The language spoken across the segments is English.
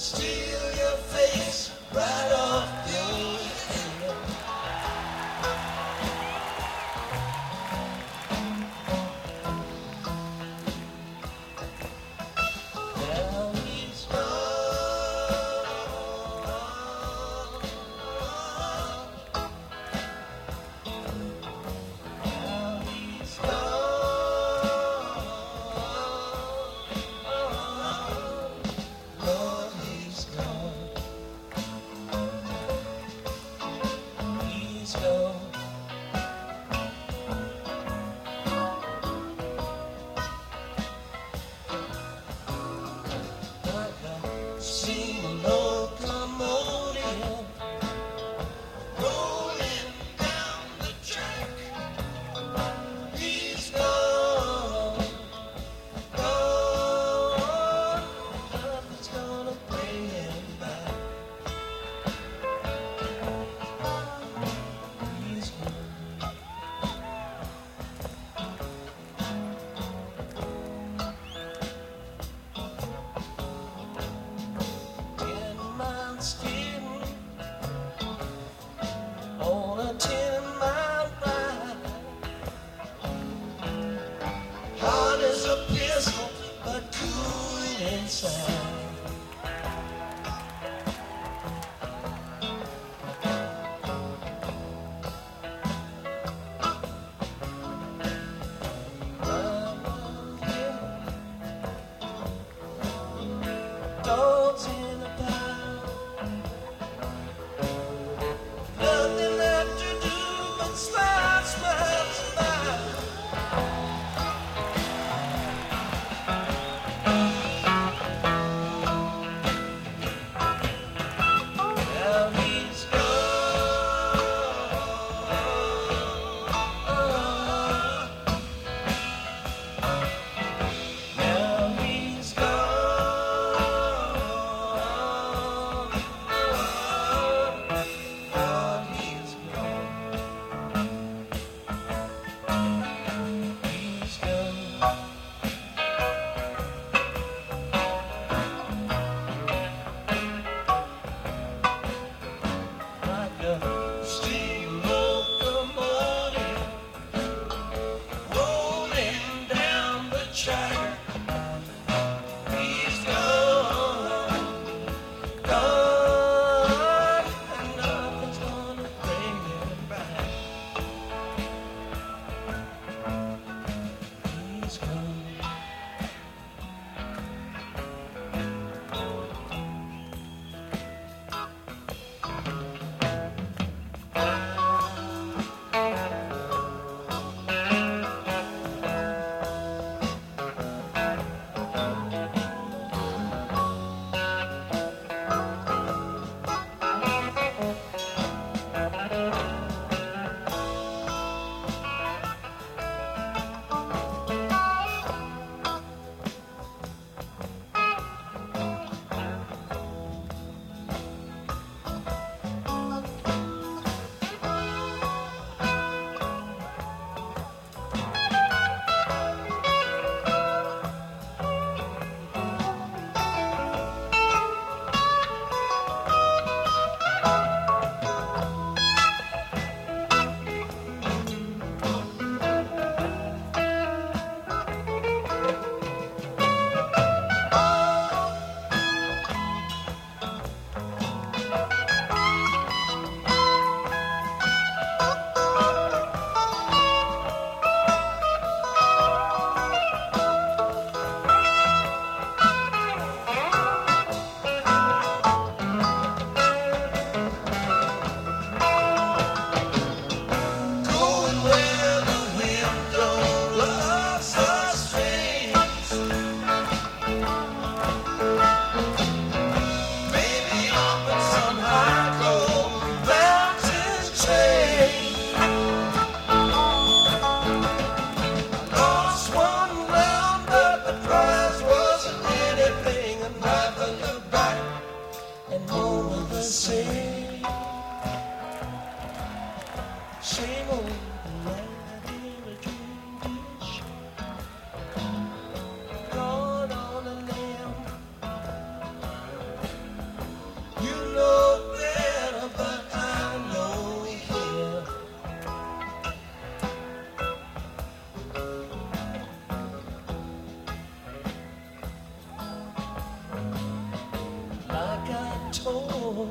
Steal your face right off your head. Now he's gone. Now he's gone. Lord, he's gone. He's gone. Like I seen a locomotive rolling down the track. He's gone, gone. Nothing's gonna bring him back. He's gone. Ten-mile skin on a 10-mile ride. Hot as a pistol, but cool inside. Dogs in a pile, nothing left to do but slide, smile, smile. Now he's gone. Now he's gone.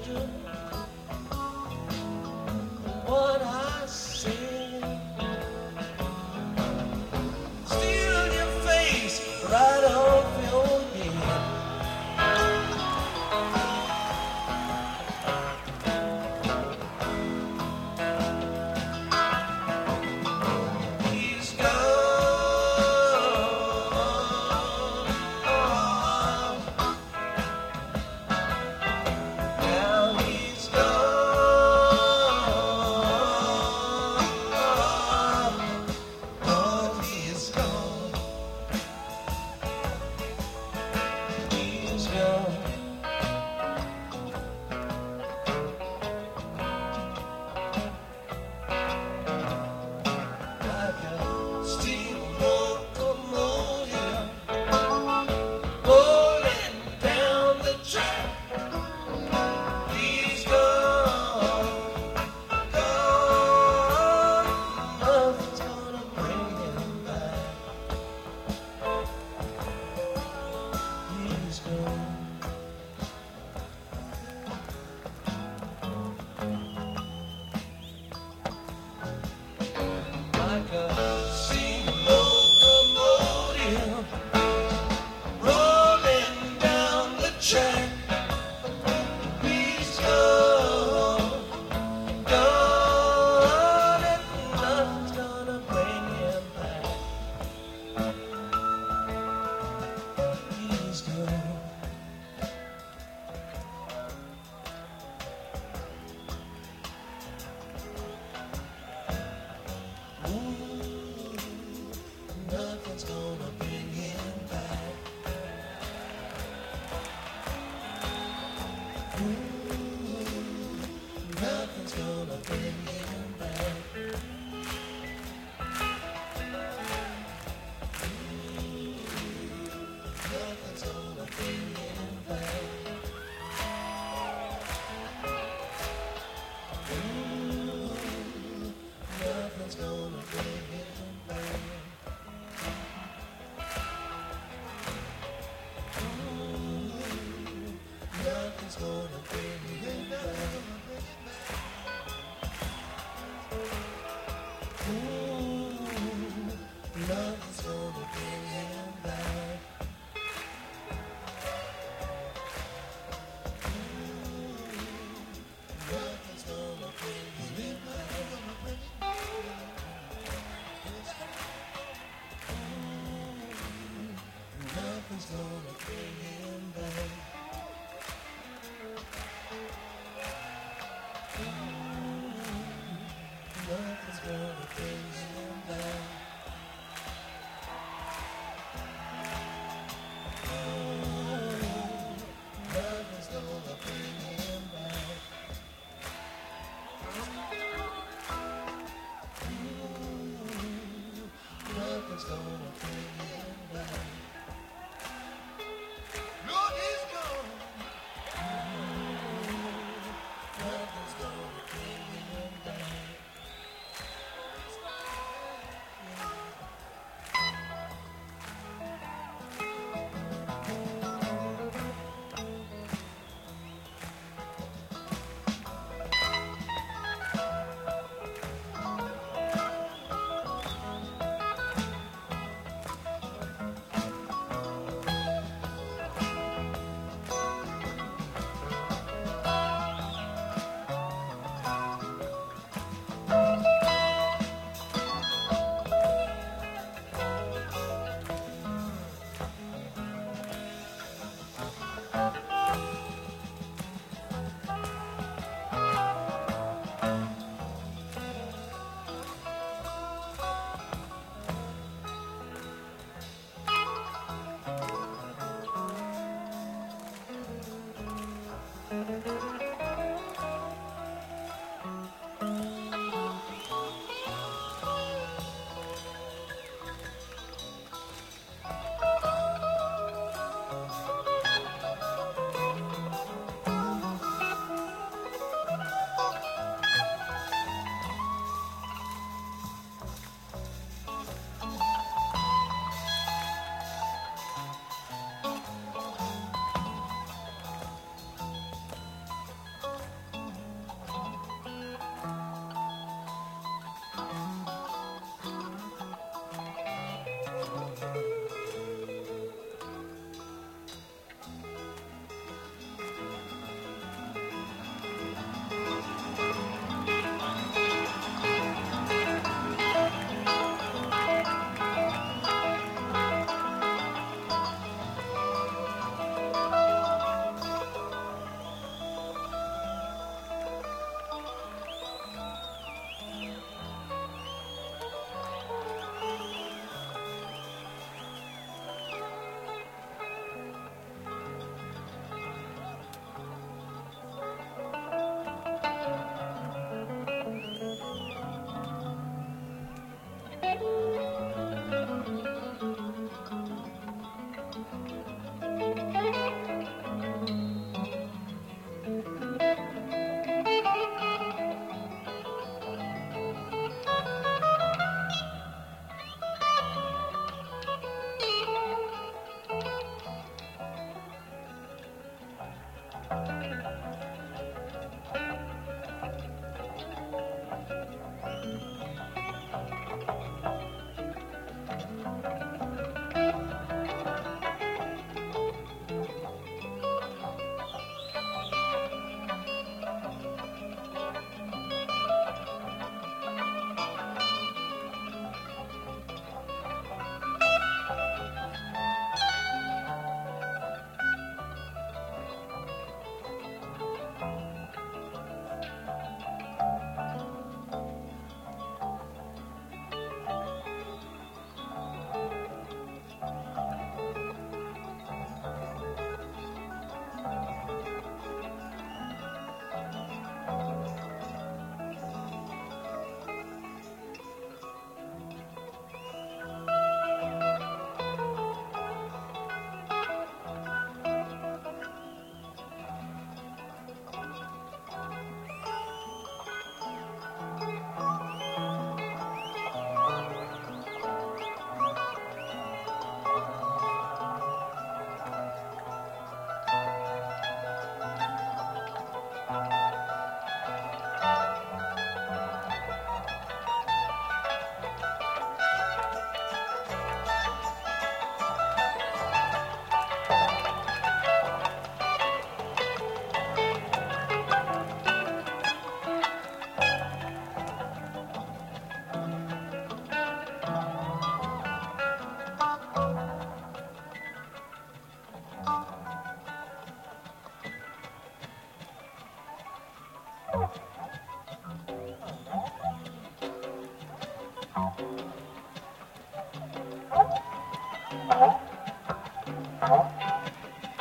what I say. Steal your face right off your head. He's gone. Now he's gone. Oh, he's gone. He's gone. Like a steam locomotive rolling down the track. He's gone, gone. Nothing's gonna bring him back. He's gone. Like a steam locomotive rolling down the track. He's gone, gone, and nothing's gonna bring him back. He's gone. Ooh, nothing's gonna bring him back. Ooh, nothing's gonna bring him back. Nothing's gonna bring him back. Ooh, nothing's gonna bring him back. Ooh, nothing's gonna bring him back. Ooh, nothing's gonna bring him back. Nothing's gonna bring him back. Nothing's gonna bring him back. Nothing's gonna bring him back. Nothing's gonna bring him back. Nothing's gonna bring him back. Lord, he's gone. Nothing's gonna bring him back.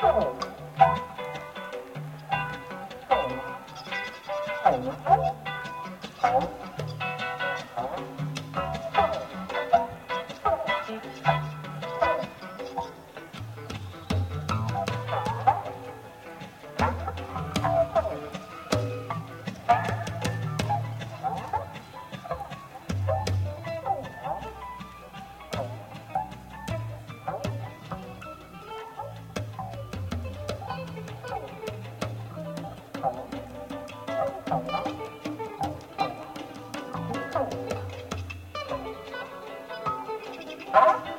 Huh?